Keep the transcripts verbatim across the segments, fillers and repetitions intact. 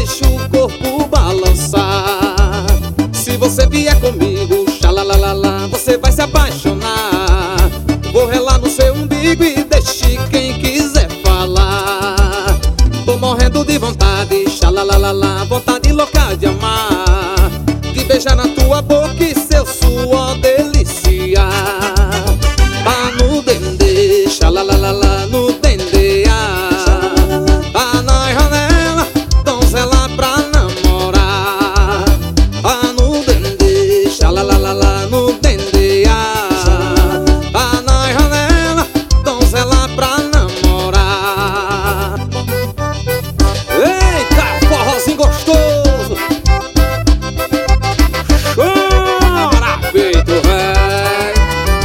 deixa o corpo balançar. Se você vier comigo, xalalalala, você vai se apaixonar. Vou relar no seu umbigo e deixe quem quiser falar. Tô morrendo de vontade, xalalalala, vontade louca de amar, de beijar na tua boca e seu suor deliciar. Tá no dendê, xalalalala, no dendê, ah. Tá na janela, donzela pra namorar. Tá no dendê, xalalalala, no dendê, ah. Tá na janela, donzela pra namorar. Eita, forrozinho gostoso! Chora, peito velho!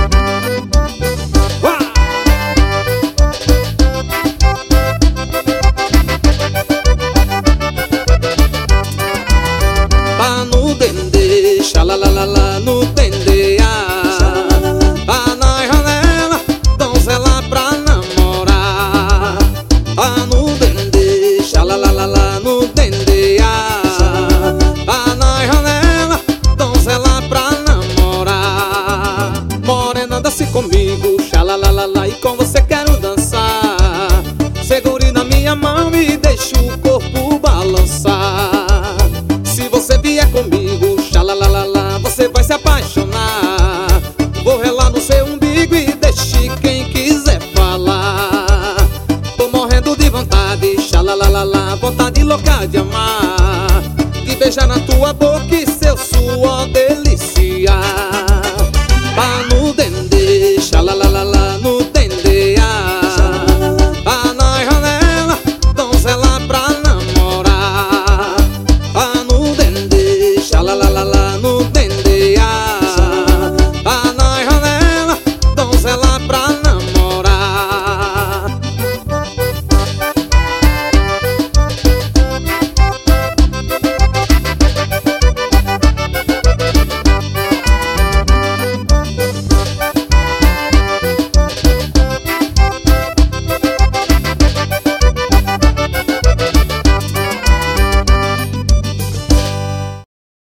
Tá no dendê, xalalalala, no dendê, ah. Tá na janela, donzela pra namorar. Tá no dendê, xalalalala, no dendê, ah. Tá na janela, donzela pra namorar. Morena, dance comigo, xalalalala, e com você quero dançar. Segure na minha mão e deixe o corpo balançar. Se você vier comigo, xalalalala, você vai se apaixonar. Vou relar no seu umbigo e deixe quem quiser falar. Tô morrendo de vontade, xalalalala, vontade louca de amar, de beijar na tua boca e seu suor de